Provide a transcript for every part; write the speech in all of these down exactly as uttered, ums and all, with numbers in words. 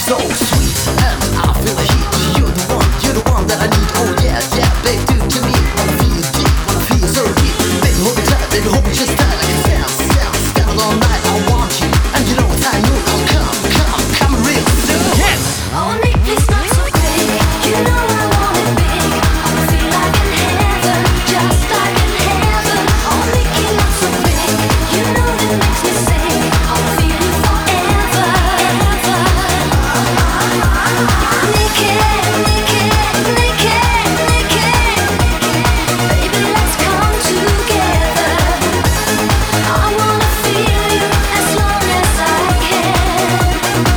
so sweet, and I feel the heat. You're the one, you're the one that I need. Oh yeah, yeah, babe, do it to me. Wanna feel deep, wanna feel so deep. Baby, hold me tight, baby, hold me just tight. Like a stand, stand, stand all night. I want you, and you know what I know. Oh come, come, come real soon. Yes. Only please not so quick. You know I want it big. I feel like in heaven, just like in heaven. Only keep not so quick. You know that makes me sing. I'll feel you forever, ever. Naked, naked, naked, naked. Baby, let's come together. I wanna feel you as long as I can.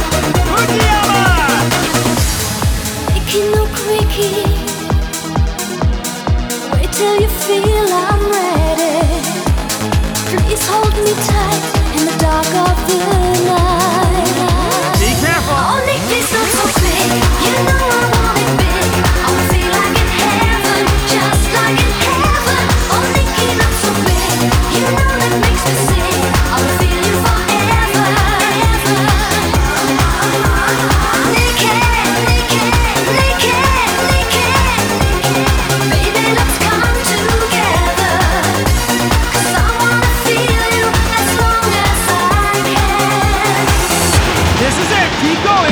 Making no quickie. Wait till you feel I'm ready. Please hold me tight in the dark of the night.